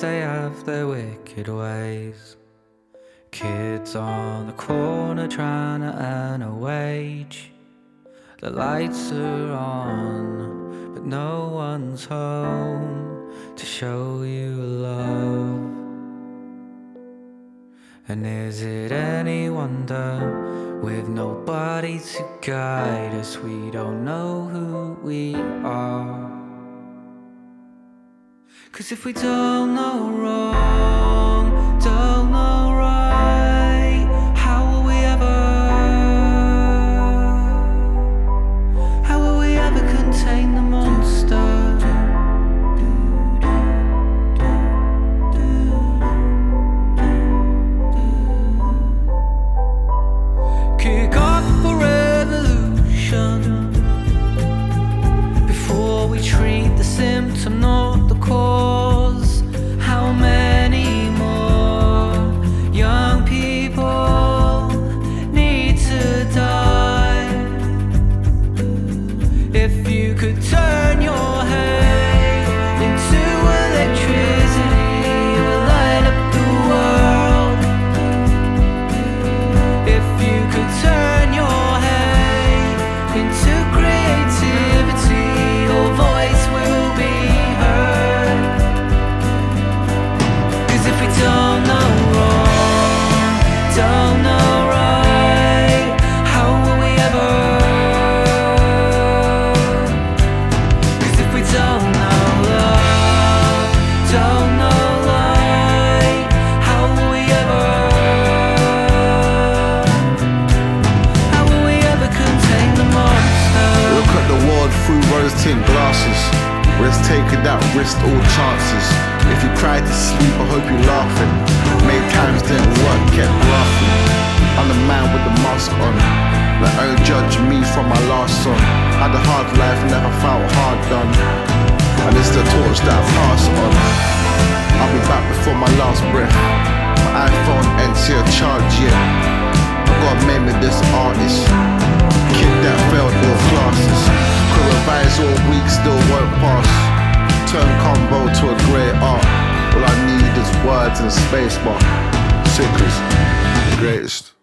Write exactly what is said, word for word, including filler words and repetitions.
they have their wicked ways. Kids on the corner trying to earn a wage. The lights are on, but no one's home to show you love. And is it any wonder, with nobody to guide us, we don't know who we are? 'Cause if we don't know wrong, don't know right, how will we ever, how will we ever contain the monster? Kick off a revolution before we treat the symptom, not the cause. How many more young people need to die? If you could turn your hate into electricity, it would light up the world. If you could turn your hate into creativity, your voice will be heard. 'Cause if we don't know wrong, don't know right, how will we ever? 'Cause if we don't know love, don't know light, how will we ever? How will we ever contain the monster? Look at the world through rose-tinted glasses. Risk taking that risk all chances. If you cried to sleep, I hope you're laughing. Made times didn't work, kept grafting. I'm the man with the mask on. Let don't judge me from my last song. Had a hard life, never felt hard done. And it's the torch that I pass on. I'll be back before my last breath. My iPhone ain't see a charge yet. God made me this artist. Kid that failed all classes. Could revise all week, still won't pass. Turn combo to a great art. All I need is words and space bar. Sickers, the greatest.